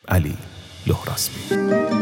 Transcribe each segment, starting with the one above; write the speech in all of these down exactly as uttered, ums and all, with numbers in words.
علی لهراسبی.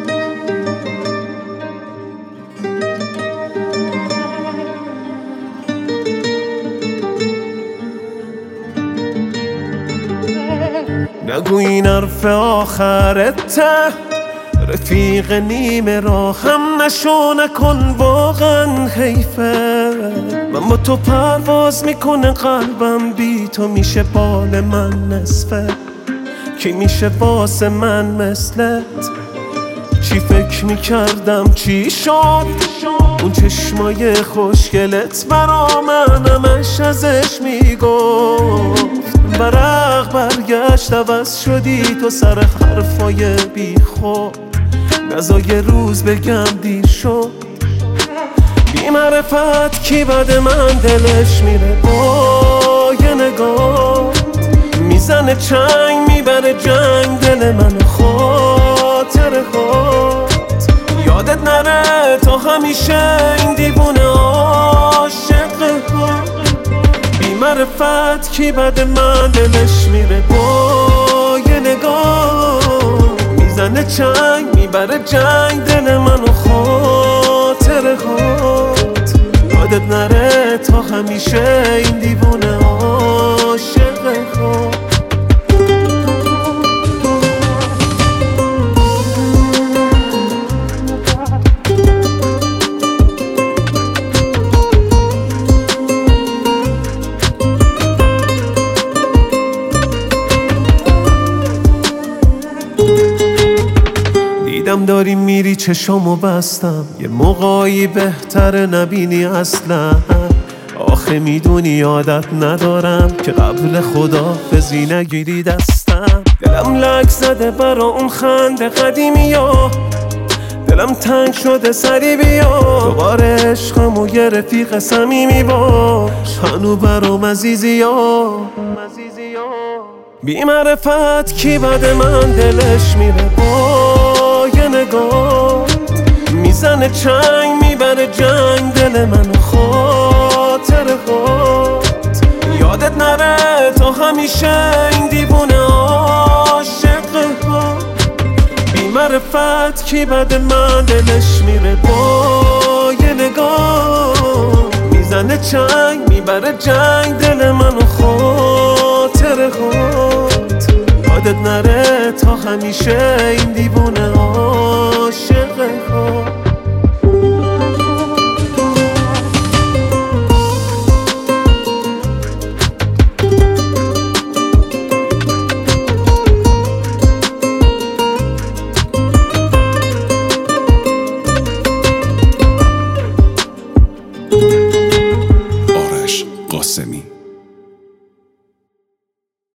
نگو این حرف آخرته، رفیق نیمه راه هم نشو، نکن واقعا حیفه. من با تو پرواز میکنه قلبم، بی تو میشه بال من نصفه. کی میشه واسه من مثلت؟ چی فکر میکردم چی شد؟ اون چشمای خوشگلت برا من همش ازش میگفت. برق برگشت عوض شدی تو سر حرفای بی خود. نزا یه روز بگم دیر شد. بی معرفت کی بد من دلش میره با یه نگاه. میزنه چنگ میبره جنگ دل من خاطر خود. یادت نره تا همیشه این دیوونه عاشق خود. بی معرفت کی بد من دلش میره با یه نگاه. میزنه چنگ میبره جنگ دل من خاطر خود. یادت نره تا همیشه این دیوونه عاشق خود. دیدم داری میری چشامو بستم، یه موقعی بهتره نبینی اصلا. آخه میدونی عادت ندارم که قبل خداحافظی نگیری دستم. دلم لک زده برا اون خنده قدیمی ها، دلم تنگ شده سری بیا. دوباره عشقم و یه رفیق صمیمی باش، هنو برام عزیزی ها. بی معرفت کی بد من دلش میره با یه نگاه. میزنه چنگ میبره جنگ دل من خاطر خود. یادت نره تا همیشه این دیوونه عاشق خود. بی معرفت کی بد من دلش میره با یه نگاه. میزنه چنگ میبره جنگ دل من خاطر خود. یادت نره تا همیشه این دیوونه عاشق خود. آرش قاسمی.